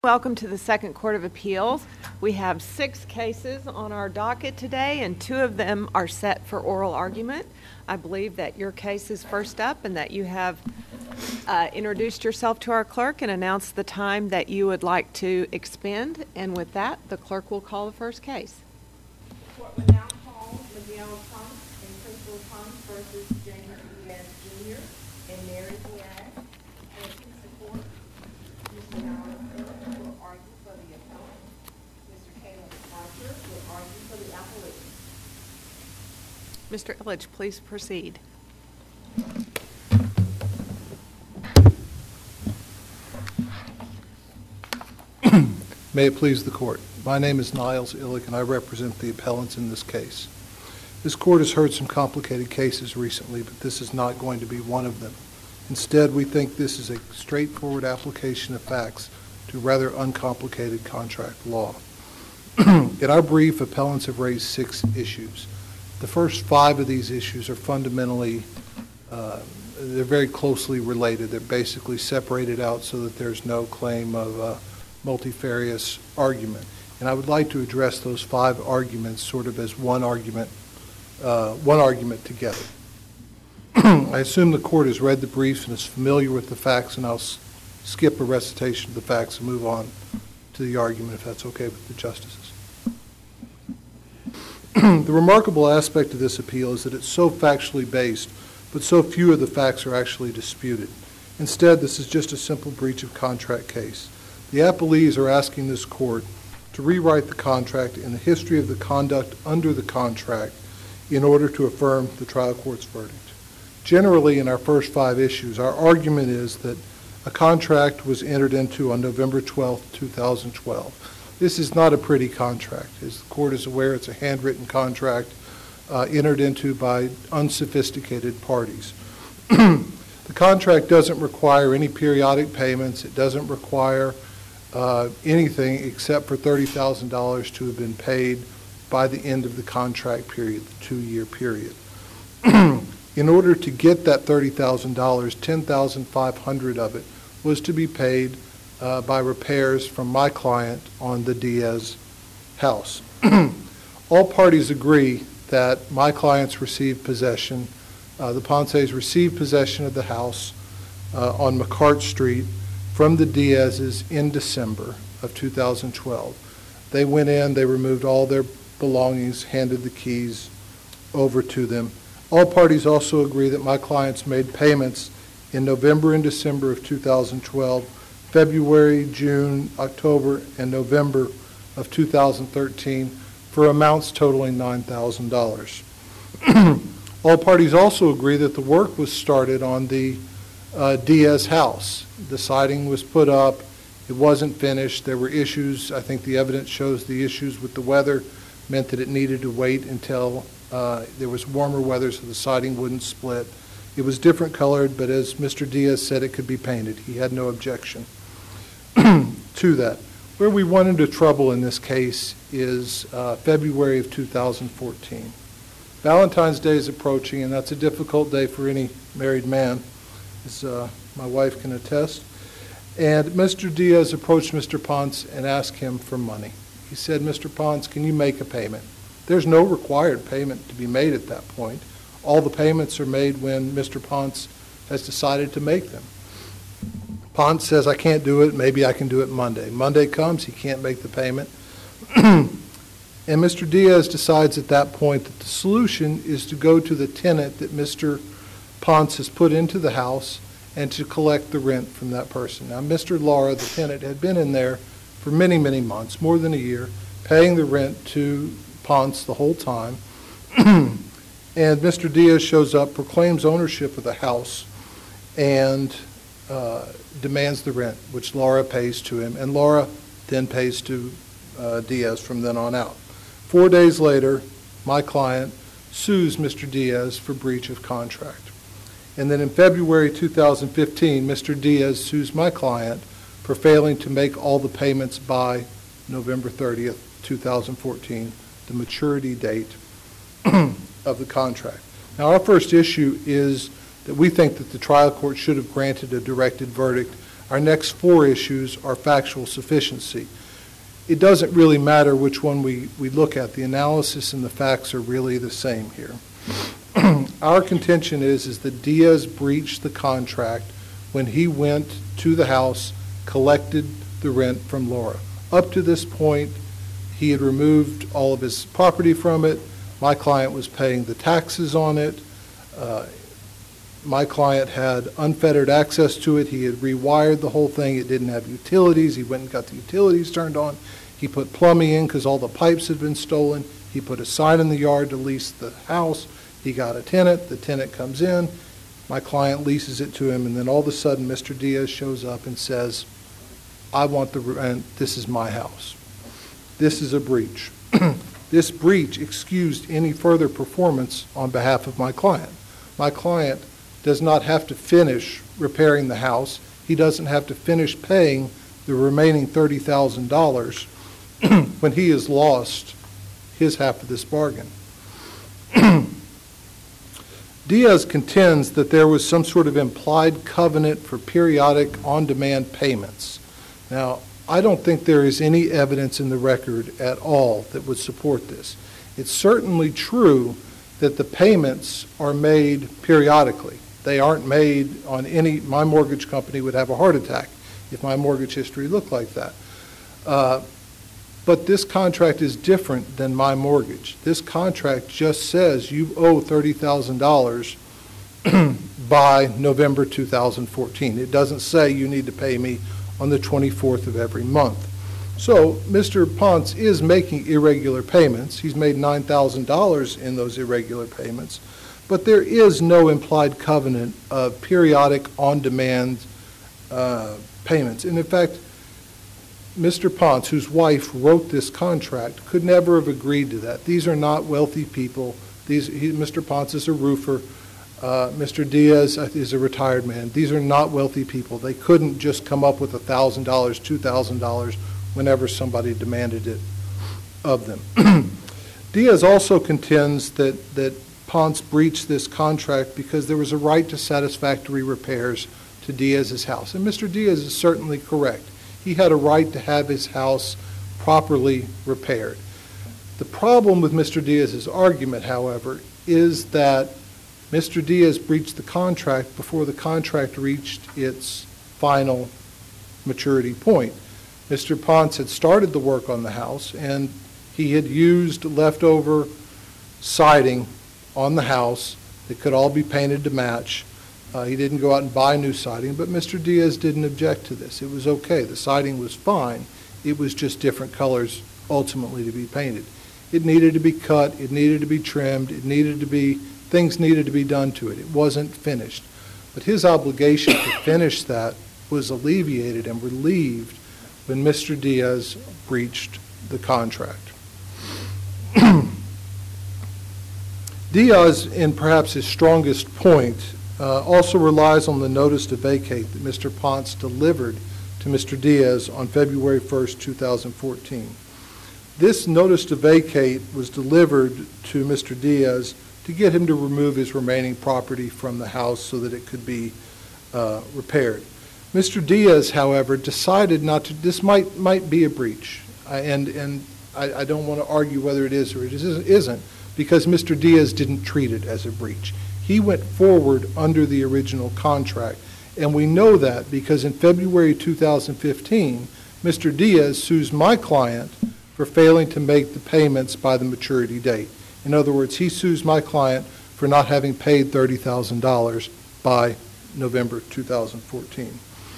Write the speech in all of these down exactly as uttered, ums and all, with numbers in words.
Welcome to the Second Court of Appeals. We have six cases on our docket today, and two of them are set for oral argument. I believe that your case is first up and that you have uh, introduced yourself to our clerk and announced the time that you would like to expend. And with that, the clerk will call the first case. Court will now call Miguel Ponce and Crystal Ponce versus James Diaz Junior and Mary Diaz. And please support Mister Niles will argue for the appellant. Mister Caleb Archer will argue for the appellate. Mister Illich, please proceed. May it please the court. My name is Niles Illich, and I represent the appellants in this case. This court has heard some complicated cases recently, but this is not going to be one of them. Instead, we think this is a straightforward application of facts to rather uncomplicated contract law. In our brief, appellants have raised six issues. The first five of these issues are fundamentally, uh, they're very closely related. They're basically separated out so that there's no claim of uh, multifarious argument. And I would like to address those five arguments sort of as one argument, uh, one argument together. I assume the court has read the briefs and is familiar with the facts, and I'll s- skip a recitation of the facts and move on to the argument, if that's okay with the justices. The remarkable aspect of this appeal is that it's so factually based, but so few of the facts are actually disputed. Instead, this is just a simple breach of contract case. The appellees are asking this court to rewrite the contract and the history of the conduct under the contract in order to affirm the trial court's verdict. Generally, in our first five issues, our argument is that a contract was entered into on November twelfth, two thousand twelve. This is not a pretty contract. As the court is aware, it's a handwritten contract uh, entered into by unsophisticated parties. The contract doesn't require any periodic payments. It doesn't require uh, anything except for thirty thousand dollars to have been paid by the end of the contract period, the two-year period. In order to get that thirty thousand dollars, ten thousand five hundred dollars of it was to be paid uh, by repairs from my client on the Diaz house. All parties agree that my clients received possession, uh, the Ponces received possession of the house uh, on McCart Street from the Diaz's in December of two thousand twelve. They went in, they removed all their belongings, handed the keys over to them. All parties also agree that my clients made payments in November and December of two thousand twelve, February, June, October, and November of two thousand thirteen for amounts totaling nine thousand dollars. All parties also agree that the work was started on the uh, Diaz house. The siding was put up. It wasn't finished. There were issues. I think the evidence shows the issues with the weather meant that it needed to wait until Uh, there was warmer weather so the siding wouldn't split. It was different colored, but as Mister Diaz said, it could be painted. He had no objection to that. Where we run into trouble in this case is uh, February of two thousand fourteen. Valentine's Day is approaching, and that's a difficult day for any married man, as uh, my wife can attest. And Mister Diaz approached Mister Ponce and asked him for money. He said, "Mister Ponce, can you make a payment?" There's no required payment to be made at that point. All the payments are made when Mister Ponce has decided to make them. Ponce says, "I can't do it. Maybe I can do it Monday." Monday comes, he can't make the payment. And Mister Diaz decides at that point that the solution is to go to the tenant that Mister Ponce has put into the house and to collect the rent from that person. Now, Mister Lara, the tenant, had been in there for many, many months, more than a year, paying the rent to Ponce the whole time. And Mister Diaz shows up, proclaims ownership of the house, and uh, demands the rent, which Laura pays to him, and Laura then pays to uh, Diaz from then on out. Four days later, my client sues Mister Diaz for breach of contract. And then in February two thousand fifteen, Mister Diaz sues my client for failing to make all the payments by November thirtieth, two thousand fourteen, the maturity date of the contract. Now, our first issue is that we think that the trial court should have granted a directed verdict. Our next four issues are factual sufficiency. It doesn't really matter which one we, we look at. The analysis and the facts are really the same here. Our contention is, is that Diaz breached the contract when he went to the house, collected the rent from Laura. Up to this point, he had removed all of his property from it. My client was paying the taxes on it. Uh, my client had unfettered access to it. He had rewired the whole thing. It didn't have utilities. He went and got the utilities turned on. He put plumbing in because all the pipes had been stolen. He put a sign in the yard to lease the house. He got a tenant. The tenant comes in. My client leases it to him, and then all of a sudden Mister Diaz shows up and says, I want the rent. This is my house. This is a breach. This breach excused any further performance on behalf of my client. My client does not have to finish repairing the house. He doesn't have to finish paying the remaining thirty thousand dollars when he has lost his half of this bargain. Diaz contends that there was some sort of implied covenant for periodic on-demand payments. Now, I don't think there is any evidence in the record at all that would support this. It's certainly true that the payments are made periodically. They aren't made on any, my mortgage company would have a heart attack if my mortgage history looked like that. Uh, but this contract is different than my mortgage. This contract just says you owe thirty thousand dollars by November two thousand fourteen. It doesn't say you need to pay me on the twenty-fourth of every month. So Mister Ponce is making irregular payments. He's made nine thousand dollars in those irregular payments, but there is no implied covenant of periodic on-demand uh, payments. And in fact, Mister Ponce, whose wife wrote this contract, could never have agreed to that. These are not wealthy people. These, he, Mister Ponce is a roofer. Uh, Mister Diaz is a retired man. These are not wealthy people. They couldn't just come up with one thousand dollars, two thousand dollars whenever somebody demanded it of them. Diaz also contends that, that Ponce breached this contract because there was a right to satisfactory repairs to Diaz's house. And Mister Diaz is certainly correct. He had a right to have his house properly repaired. The problem with Mister Diaz's argument, however, is that Mister Diaz breached the contract before the contract reached its final maturity point. Mister Ponce had started the work on the house, and he had used leftover siding on the house that could all be painted to match. Uh, he didn't go out and buy new siding, but Mister Diaz didn't object to this. It was okay. The siding was fine. It was just different colors ultimately to be painted. It needed to be cut. It needed to be trimmed. It needed to be, things needed to be done to it. It wasn't finished. But his obligation to finish that was alleviated and relieved when Mister Diaz breached the contract. Diaz, in perhaps his strongest point, uh, also relies on the notice to vacate that Mister Ponce delivered to Mister Diaz on February first, two thousand fourteen. This notice to vacate was delivered to Mister Diaz to get him to remove his remaining property from the house so that it could be uh, repaired. Mister Diaz, however, decided not to, this might, might be a breach, I, and, and I, I don't want to argue whether it is or it isn't, because Mister Diaz didn't treat it as a breach. He went forward under the original contract, and we know that because in February two thousand fifteen, Mister Diaz sues my client for failing to make the payments by the maturity date. In other words, he sues my client for not having paid thirty thousand dollars by November two thousand fourteen.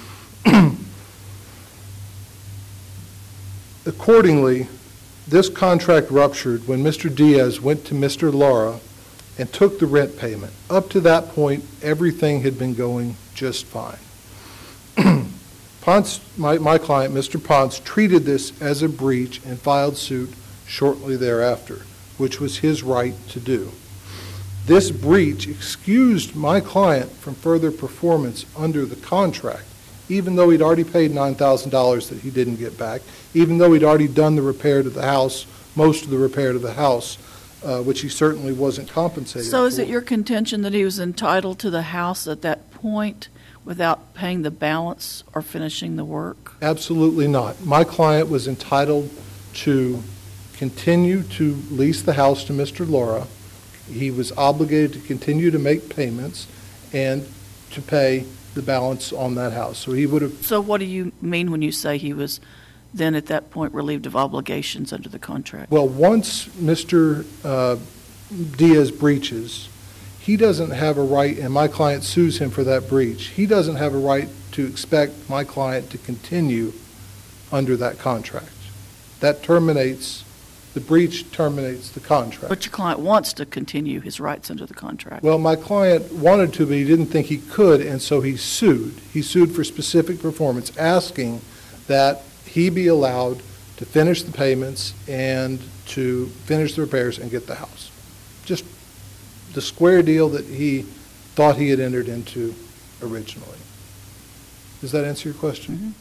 Accordingly, this contract ruptured when Mister Diaz went to Mister Lara and took the rent payment. Up to that point, everything had been going just fine. Ponce, my, my client, Mister Ponce, treated this as a breach and filed suit shortly thereafter, which was his right to do. This breach excused my client from further performance under the contract, even though he'd already paid nine thousand dollars that he didn't get back, even though he'd already done the repair to the house, most of the repair to the house, uh, which he certainly wasn't compensated for. So is it your contention that he was entitled to the house at that point without paying the balance or finishing the work? Absolutely not. My client was entitled to continue to lease the house to Mister Laura. He was obligated to continue to make payments and to pay the balance on that house. So he would have, So what do you mean when you say he was then at that point relieved of obligations under the contract? well, once Mister uh, Diaz breaches, he doesn't have a right, and my client sues him for that breach, he doesn't have a right to expect my client to continue under that contract. That terminates, the breach terminates the contract. But your client wants to continue his rights under the contract. Well, my client wanted to, but he didn't think he could, and so he sued. He sued for specific performance, asking that he be allowed to finish the payments and to finish the repairs and get the house. Just the square deal that he thought he had entered into originally. Does that answer your question?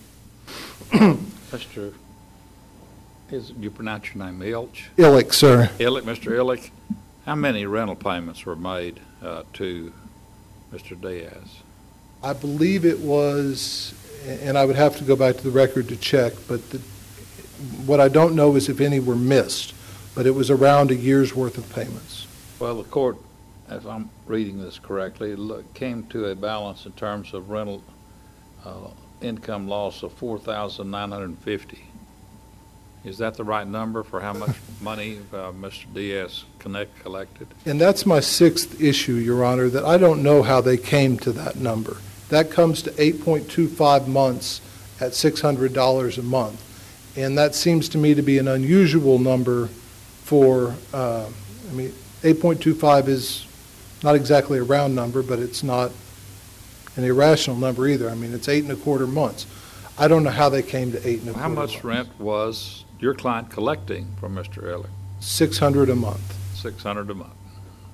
Mister Is, you pronounce your name Ilch? Illick, sir. Illick, Mister Illick, how many rental payments were made uh, to Mister Diaz? I believe it was, and I would have to go back to the record to check, but the, what I don't know is if any were missed, but it was around a year's worth of payments. Well, the court, if I'm reading this correctly, look, came to a balance in terms of rental uh, income loss of four thousand nine hundred fifty. Is that the right number for how much money uh, Mister Diaz connect, collected? And that's my sixth issue, Your Honor, that I don't know how they came to that number. That comes to eight point two five months at six hundred dollars a month. And that seems to me to be an unusual number for, uh, I mean, eight point two five is not exactly a round number, but it's not an irrational number either. I mean, it's eight and a quarter months. I don't know how they came to eight and a How quarter much months. rent was your client collecting from Mister Illick? six hundred a month. six hundred a month.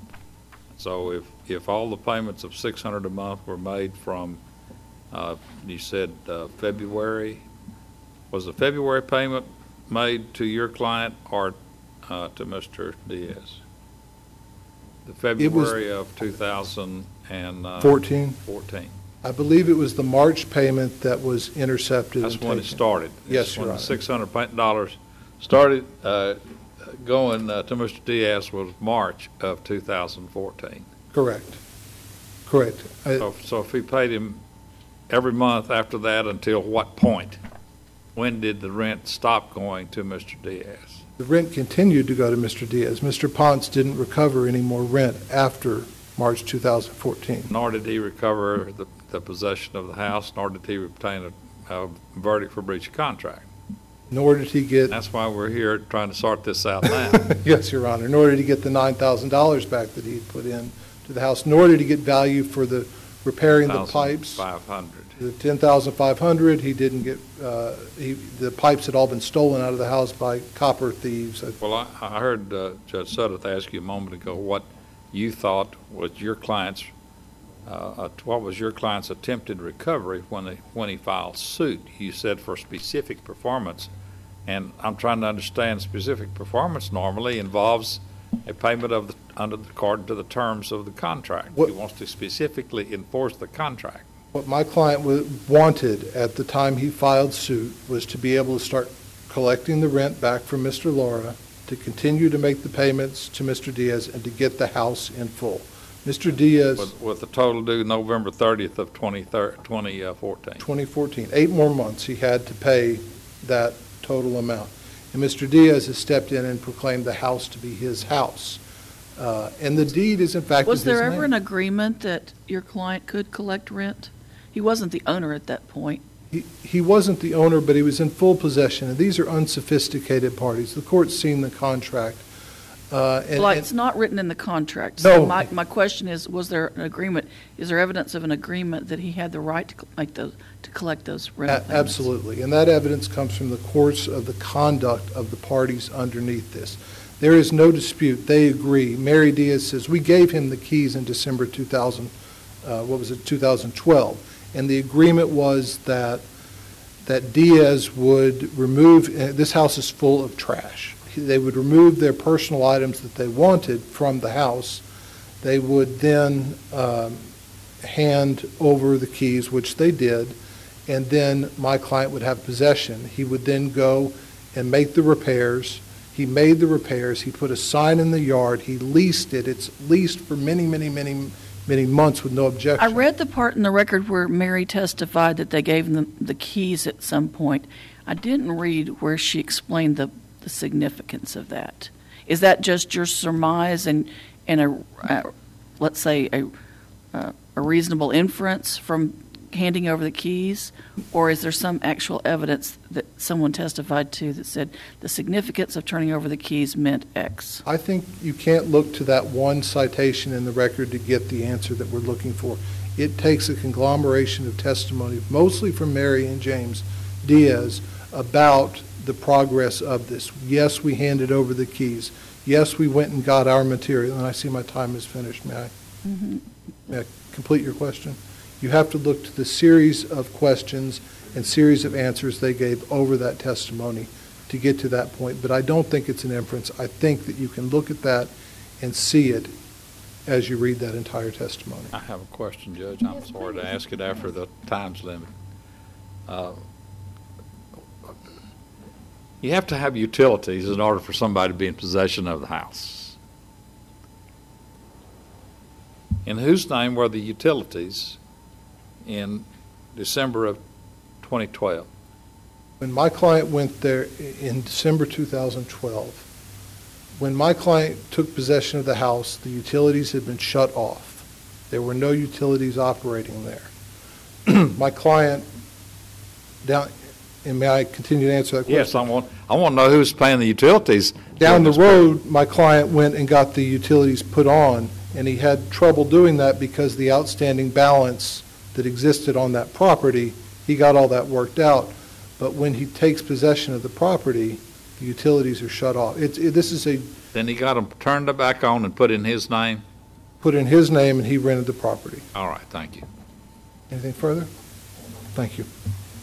So if, if all the payments of six hundred a month were made from, uh, you said uh, February, was the February payment made to your client or uh, to Mister Diaz? The February of two thousand fourteen. fourteen. I believe it was the March payment that was intercepted. That's and when it taken. started. Yes, It's Your when Honor. the six hundred dollars started uh, going uh, to Mister Diaz was March of two thousand fourteen. Correct. Correct. I- So, so if he paid him every month after that until what point? When did the rent stop going to Mister Diaz? The rent continued to go to Mister Diaz. Mister Ponce didn't recover any more rent after March two thousand fourteen. Nor did he recover the, the possession of the house, nor did he obtain a, a verdict for breach of contract. Nor did he get, That's why we're here trying to sort this out now. yes, Your Honor, nor did he get the nine thousand dollars back that he had put in to the house, nor did he get value for the repairing the pipes. Five hundred. The ten thousand five hundred dollars, he didn't get, uh, he, the pipes had all been stolen out of the house by copper thieves. Well, I, I heard uh, Judge Sudduth ask you a moment ago what you thought was your client's, uh, uh, what was your client's attempted recovery when they, when he filed suit. You said for specific performance, and I'm trying to understand specific performance normally involves a payment of the, under the, according to the terms of the contract. What- He wants to specifically enforce the contract. What my client wa- wanted at the time he filed suit was to be able to start collecting the rent back from Mister Laura, to continue to make the payments to Mister Diaz, and to get the house in full. Mister Diaz, With, with the total due November thirtieth of twenty fourteen. twenty fourteen, eight more months he had to pay that total amount. And Mister Diaz has stepped in and proclaimed the house to be his house. Uh, And the deed is in fact in Was his there ever an name. agreement that your client could collect rent? He wasn't the owner at that point. He he wasn't the owner, but he was in full possession, and these are unsophisticated parties. The court's seen the contract. uh, and- Well, and- it's not written in the contract. So No. my, my question is, was there an agreement, is there evidence of an agreement that he had the right to make those, to collect those rental A- payments? Absolutely, and that evidence comes from the course of the conduct of the parties underneath this. There is no dispute, they agree. Mary Diaz says, we gave him the keys in December two thousand, uh, what was it, two thousand twelve, and the agreement was that, that Diaz would remove, uh, this house is full of trash. They would remove their personal items that they wanted from the house. They would then um, hand over the keys, which they did, and then my client would have possession. He would then go and make the repairs. He made the repairs. He put a sign in the yard. He leased it. It's leased for many, many, many, many months with no objection. I read the part in the record where Mary testified that they gave them the keys at some point. I didn't read where she explained the, the significance of that. Is that just your surmise and, and a, uh, let's say, a, uh, a reasonable inference from handing over the keys? Or is there some actual evidence that someone testified to that said the significance of turning over the keys meant X? I think you can't look to that one citation in the record to get the answer that we're looking for. It takes a conglomeration of testimony, mostly from Mary and James Diaz, about the progress of this. Yes, we handed over the keys. Yes, we went and got our material. And I see my time is finished. May I, Mm-hmm. may I complete your question? You have to look to the series of questions and series of answers they gave over that testimony to get to that point. But I don't think it's an inference. I think that you can look at that and see it as you read that entire testimony. I have a question, Judge. I'm sorry to ask it after the time's limit. Uh, you have to have utilities in order for somebody to be in possession of the house. In whose name were the utilities in December of twenty twelve? When my client went there in December two thousand twelve, when my client took possession of the house, the utilities had been shut off. There were no utilities operating there. My client, down, and may I continue to answer that question? Yes, I want, I want to know who's paying the utilities. Down the during this period. road, my client went and got the utilities put on, and he had trouble doing that because the outstanding balance that existed on that property, he got all that worked out. But when he takes possession of the property, the utilities are shut off. It's, it, this is a, Then he got them turned back on and put in his name? put in his name, and he rented the property. All right, thank you. Anything further? Thank you.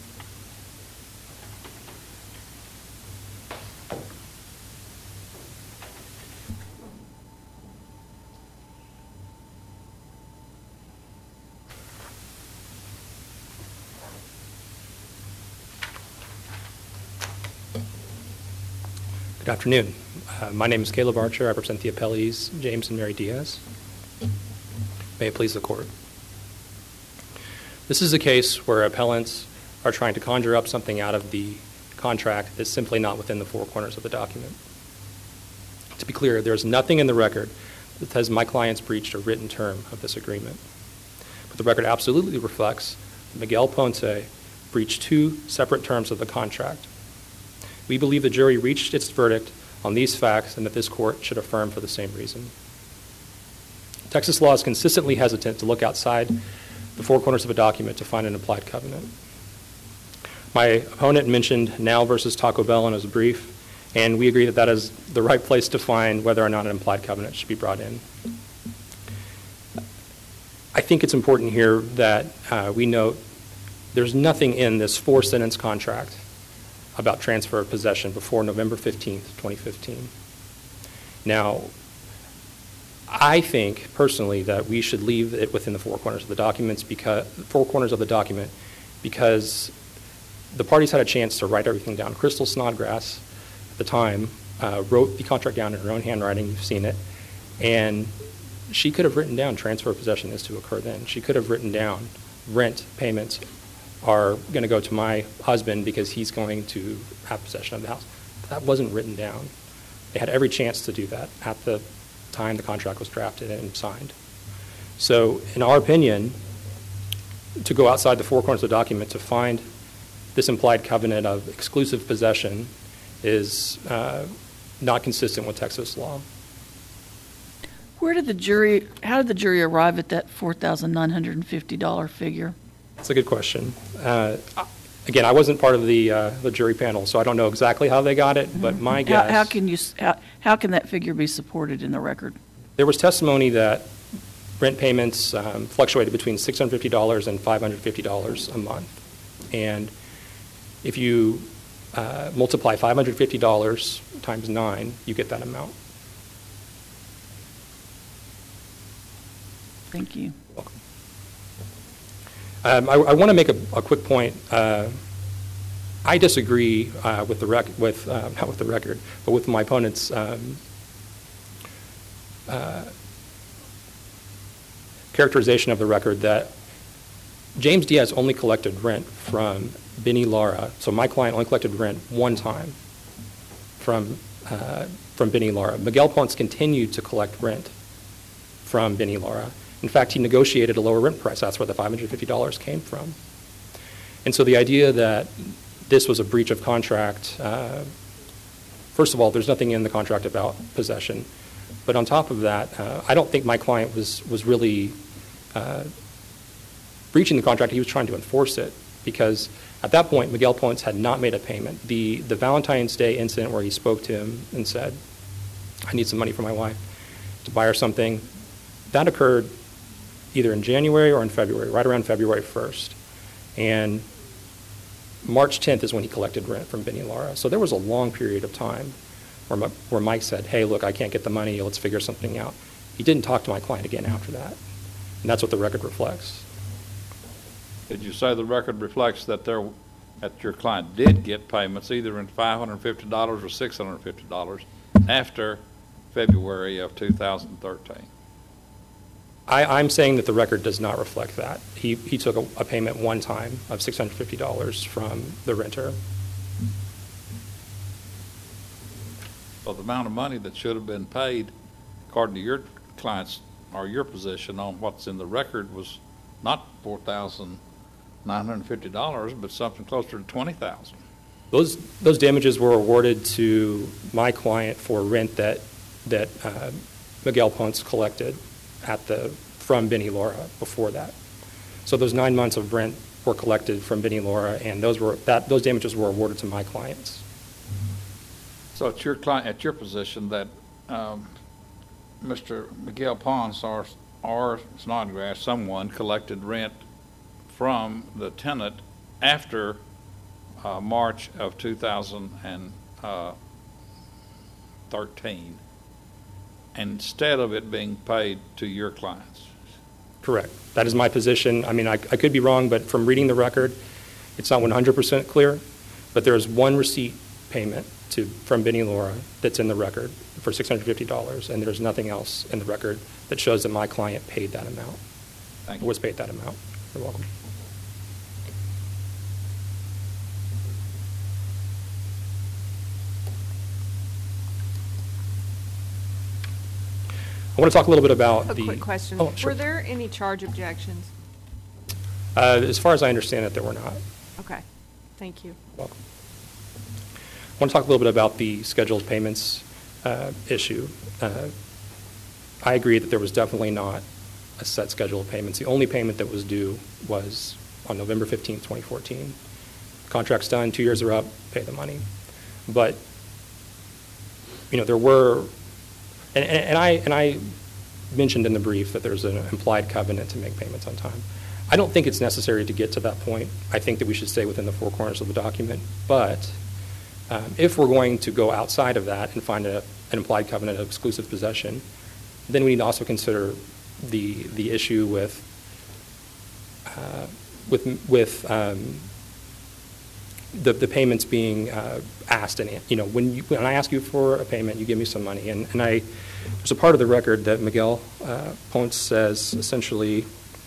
Good afternoon. Uh, my name is Caleb Archer. I represent the appellees, James and Mary Diaz. May it please the court. This is a case where appellants are trying to conjure up something out of the contract that's simply not within the four corners of the document. To be clear, there's nothing in the record that says my client's breached a written term of this agreement. But the record absolutely reflects that Miguel Ponce breached two separate terms of the contract. We believe the jury reached its verdict on these facts and that this court should affirm for the same reason. Texas law is consistently hesitant to look outside the four corners of a document to find an implied covenant. My opponent mentioned Now versus Taco Bell in his brief, and we agree that that is the right place to find whether or not an implied covenant should be brought in. I think it's important here that uh, we note there's nothing in this four-sentence contract about transfer of possession before November fifteenth, twenty fifteen. Now, I think personally that we should leave it within the four corners of the documents because four corners of the document because the parties had a chance to write everything down. Crystal Snodgrass, at the time, uh, wrote the contract down in her own handwriting. You've seen it, and she could have written down transfer of possession is to occur then. She could have written down rent payments are going to go to my husband because he's going to have possession of the house. But that wasn't written down. They had every chance to do that at the time the contract was drafted and signed. So in our opinion, to go outside the four corners of the document to find this implied covenant of exclusive possession is uh, not consistent with Texas law. Where did the jury, how did the jury arrive at that four thousand nine hundred fifty dollars figure? That's a good question. Uh, again, I wasn't part of the uh, the jury panel, so I don't know exactly how they got it, but my How, guess... how can you, s- how, how can that figure be supported in the record? There was testimony that rent payments um, fluctuated between six hundred fifty dollars and five hundred fifty dollars a month. And if you uh, multiply five hundred fifty dollars times nine, you get that amount. Thank you. Welcome. Um, I, I want to make a, a quick point. Uh, I disagree uh, with the rec with uh, not with the record, but with my opponent's um, uh, characterization of the record that James Diaz only collected rent from Benny Lara. So my client only collected rent one time from uh, from Benny Lara. Miguel Ponce continued to collect rent from Benny Lara. In fact, he negotiated a lower rent price. That's where the five hundred fifty dollars came from. And so the idea that this was a breach of contract, uh, first of all, there's nothing in the contract about possession. But on top of that, uh, I don't think my client was, was really uh, breaching the contract. He was trying to enforce it because at that point, Miguel Ponce had not made a payment. The, the Valentine's Day incident where he spoke to him and said, I need some money for my wife to buy her something, that occurred either in January or in February, right around February first. And March tenth is when he collected rent from Benny Lara. So there was a long period of time where, my, where Mike said, hey, look, I can't get the money, let's figure something out. He didn't talk to my client again after that. And that's what the record reflects. Did you say the record reflects that there, that your client did get payments either in five hundred fifty dollars or six hundred fifty dollars after February of two thousand thirteen? I, I'm saying that the record does not reflect that. He, he took a, a payment one time of six hundred fifty dollars from the renter. Well, the amount of money that should have been paid, according to your client's or your position on what's in the record, was not four thousand nine hundred fifty dollars, but something closer to twenty thousand dollars. Those, those damages were awarded to my client for rent that, that uh, Miguel Ponce collected at the, from Benny Lara before that. So those nine months of rent were collected from Benny Lara, and those were that those damages were awarded to my clients. So it's your client, at your position, that um, Mister Miguel Ponce or or Snodgrass, someone collected rent from the tenant after uh, March of two thousand thirteen, instead of it being paid to your clients. Correct. That is my position. I mean, I, I could be wrong, but from reading the record, it's not one hundred percent clear. But there is one receipt payment to from Benny Lara that's in the record for six hundred fifty dollars, and there's nothing else in the record that shows that my client paid that amount. Thank you. Was paid that amount. You're welcome. I want to talk a little bit about A the... quick question. Oh, sure. Were there any charge objections? Uh, as far as I understand it, there were not. Okay, thank you. Welcome. I want to talk a little bit about the scheduled payments uh, issue. Uh, I agree that there was definitely not a set schedule of payments. The only payment that was due was on November fifteenth, twenty fourteen. Contract's done, two years are up, pay the money. But, you know, there were, and, and, and I and I mentioned in the brief that there's an implied covenant to make payments on time. I don't think it's necessary to get to that point. I think that we should stay within the four corners of the document. But um, if we're going to go outside of that and find a, an implied covenant of exclusive possession, then we need to also consider the the issue with uh, with with um, the the payments being uh, asked. And you know, when you when I ask you for a payment, you give me some money. And and I there's a part of the record that Miguel uh, Ponce says essentially,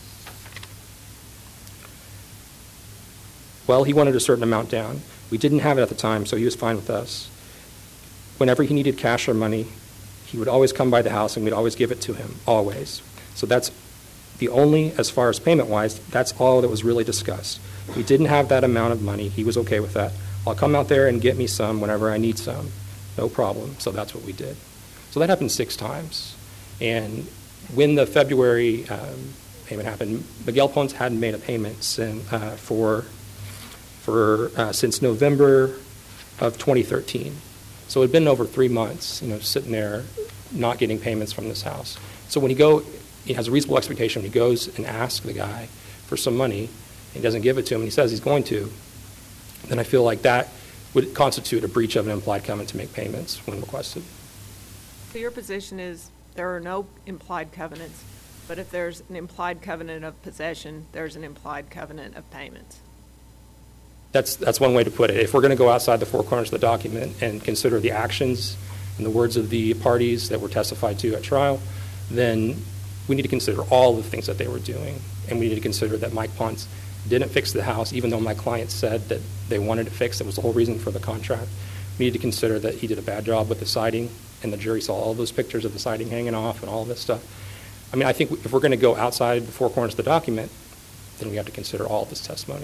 well, he wanted a certain amount down. We didn't have it at the time, so he was fine with us. Whenever he needed cash or money, he would always come by the house and we'd always give it to him, always. So that's the only, as far as payment-wise, that's all that was really discussed. We didn't have that amount of money. He was okay with that. I'll come out there and get me some whenever I need some. No problem. So that's what we did. So that happened six times. And when the February um, payment happened, Miguel Ponce hadn't made a payment since, uh, for, for, uh, since November of twenty thirteen. So it had been over three months, you know, sitting there not getting payments from this house. So when he go, he has a reasonable expectation. When he goes and asks the guy for some money, he doesn't give it to him, and he says he's going to, then I feel like that would constitute a breach of an implied covenant to make payments when requested. So your position is there are no implied covenants But if there's an implied covenant of possession, there's an implied covenant of payments. That's, that's one way to put it. If we're going to go outside the four corners of the document and consider the actions and the words of the parties that were testified to at trial, then we need to consider all the things that they were doing. And we need to consider that Mike Ponce didn't fix the house, even though my client said that they wanted it fixed. It was the whole reason for the contract. We need to consider that he did a bad job with the siding, and the jury saw all those pictures of the siding hanging off and all this stuff. I mean, I think if we're going to go outside the four corners of the document, then we have to consider all of this testimony.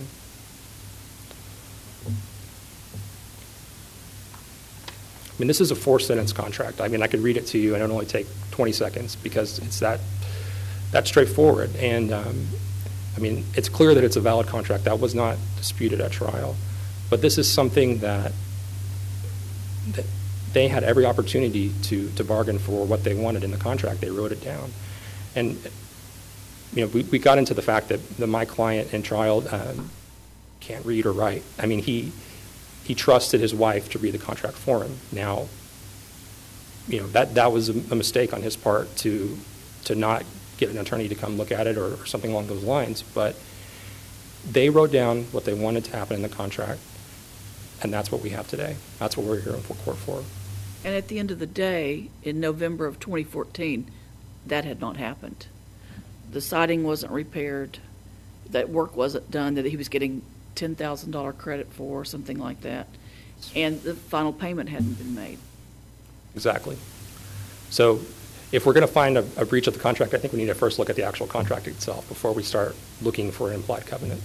I mean, this is a four-sentence contract. I mean, I could read it to you, and it would only take twenty seconds because it's that, that straightforward. And, um, I mean, it's clear that it's a valid contract. That was not disputed at trial. But this is something that, that they had every opportunity to, to bargain for what they wanted in the contract. They wrote it down. And, you know, we, we got into the fact that the, my client in trial um, can't read or write. I mean, he... He trusted his wife to read the contract for him. Now, you know, that, that was a, a mistake on his part to, to not get an attorney to come look at it or, or something along those lines. But they wrote down what they wanted to happen in the contract, and that's what we have today. That's what we're here in court for. And at the end of the day, in November of twenty fourteen, that had not happened. The siding wasn't repaired, that work wasn't done, that he was getting ten thousand dollars credit for, something like that, and the final payment hadn't been made. Exactly. So if we're going to find a, a breach of the contract, I think we need to first look at the actual contract itself before we start looking for an implied covenant.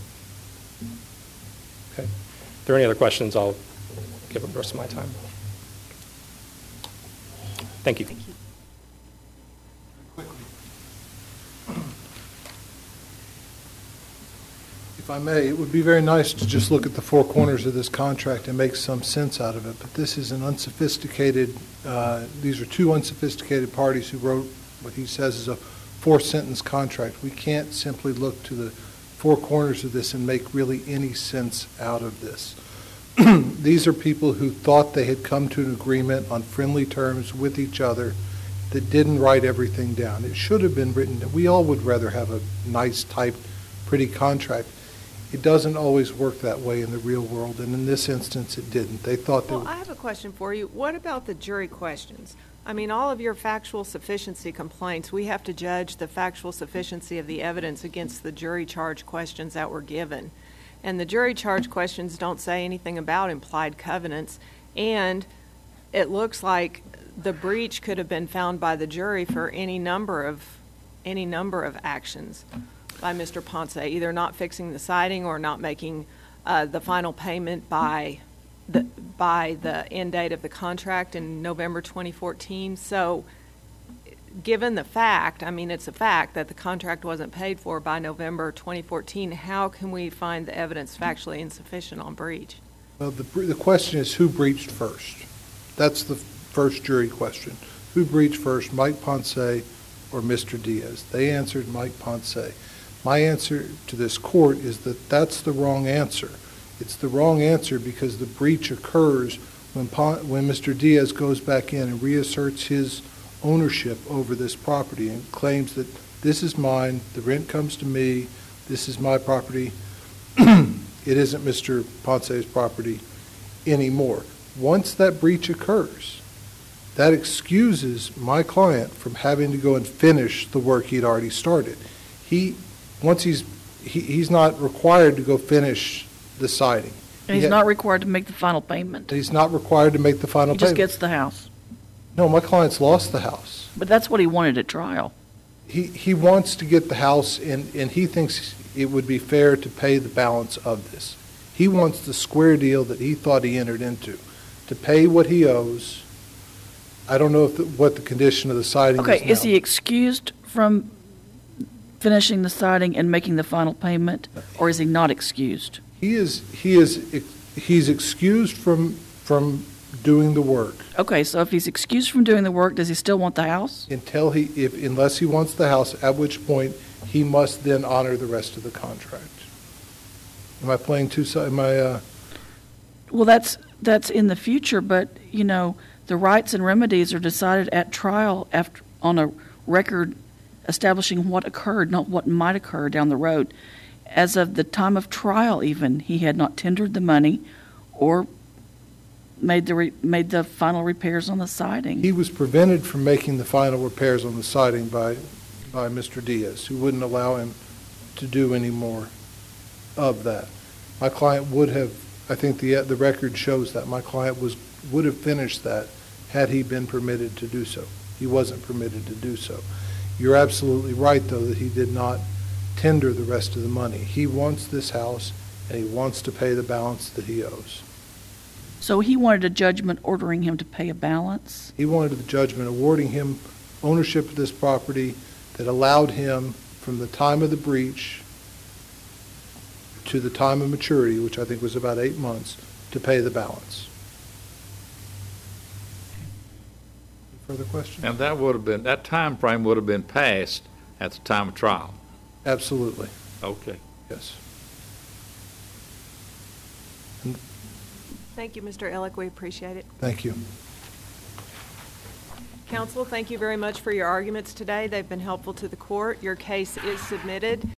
Okay. If there are any other questions, I'll give up the rest of my time. Thank you. Thank you. If I may, it would be very nice to just look at the four corners of this contract and make some sense out of it, but this is an unsophisticated, uh, these are two unsophisticated parties who wrote what he says is a four-sentence contract. We can't simply look to the four corners of this and make really any sense out of this. These are people who thought they had come to an agreement on friendly terms with each other that didn't write everything down. It should have been written. We all would rather have a nice, typed, pretty contract. It doesn't always work that way in the real world, and in this instance, it didn't. They thought they Well, were... I have a question for you. What about the jury questions? I mean, all of your factual sufficiency complaints, we have to judge the factual sufficiency of the evidence against the jury charge questions that were given. And the jury charge questions don't say anything about implied covenants, and it looks like the breach could have been found by the jury for any number of any number of actions by Mister Ponce, either not fixing the siding or not making uh, the final payment by the by the end date of the contract in November twenty fourteen. So, given the fact, I mean, it's a fact that the contract wasn't paid for by November twenty fourteen, how can we find the evidence factually insufficient on breach? Well, the, the question is who breached first. That's the first jury question. Who breached first, Mike Ponce or Mister Diaz? They answered Mike Ponce. My answer to this court is that that's the wrong answer. It's the wrong answer because the breach occurs when, Pon- when Mister Diaz goes back in and reasserts his ownership over this property and claims that this is mine, the rent comes to me, this is my property. It isn't Mister Ponce's property anymore. Once that breach occurs, that excuses my client from having to go and finish the work he'd already started. He, once he's, he, he's not required to go finish the siding. And he's He ha- not required to make the final payment. He's not required to make the final He just payment. gets the house. No, my client's lost the house. But that's what he wanted at trial. He, he wants to get the house, and, and he thinks it would be fair to pay the balance of this. He wants the square deal that he thought he entered into, to pay what he owes. I don't know if the, what the condition of the siding is now. Okay, is he excused from finishing the siding and making the final payment, or is he not excused? He is, he is, he's excused from, from doing the work Okay, so if he's excused from doing the work, does he still want the house? until he, if, unless he wants the house, at which point he must then honor the rest of the contract. Am I playing two sides? Am I, uh, Well, that's, that's in the future, but, you know, the rights and remedies are decided at trial after, on a record establishing what occurred, not what might occur down the road. As of the time of trial even, he had not tendered the money or made the, re- made the final repairs on the siding. He was prevented from making the final repairs on the siding by, by Mister Diaz, who wouldn't allow him to do any more of that. My client would have, I think the, the record shows that, my client was, would have finished that had he been permitted to do so. He wasn't permitted to do so. You're absolutely right, though, that he did not tender the rest of the money. He wants this house, and he wants to pay the balance that he owes. So he wanted a judgment ordering him to pay a balance? He wanted the judgment awarding him ownership of this property that allowed him, from the time of the breach to the time of maturity, which I think was about eight months, to pay the balance. Further questions? And that would have been, that time frame would have been passed at the time of trial. Absolutely, Okay. yes. Thank you, Mister Illick. We appreciate it. Thank you. Counsel, thank you very much for your arguments today. They've been helpful to the court. Your case is submitted.